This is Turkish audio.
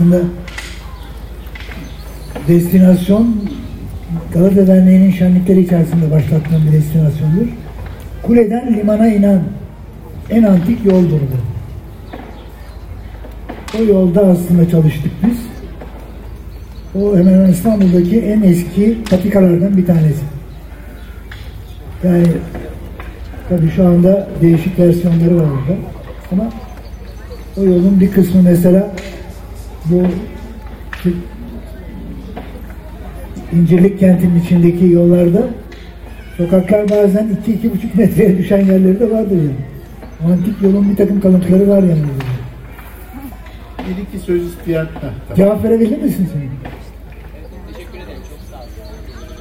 aslında destinasyon Galata Derneği'nin şenlikleri içerisinde başlattığım bir destinasyondur. Kuleden limana inen en antik yoldur bu. O yolda aslında çalıştık biz. O hemen hemen İstanbul'daki en eski patikalardan bir tanesi. Yani tabii şu anda değişik versiyonları var orada. Ama o yolun bir kısmı mesela bu İncirlik kentinin içindeki yollarda sokaklar bazen 2-2,5 metreye düşen yerleri de vardır yani. O antik yolun bir takım kalıntıları var yani. Bir iki söz isteyen... Cevap verebilir misin sen?